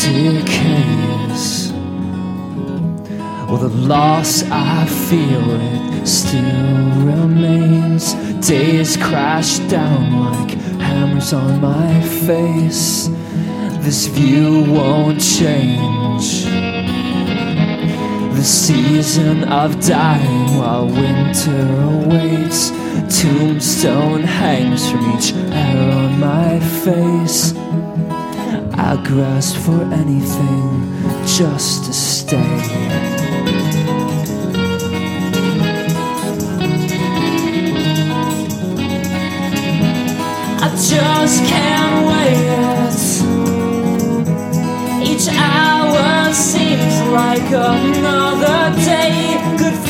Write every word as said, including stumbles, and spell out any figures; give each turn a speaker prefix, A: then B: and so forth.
A: decays. Well, the loss I feel, it still remains. Days crash down like hammers on my face. This view won't change. The season of dying while winter awaits. Tombstone hangs from each hair on my face. I grasp for anything just to stay. I just can't wait. Each hour seems like another day. Good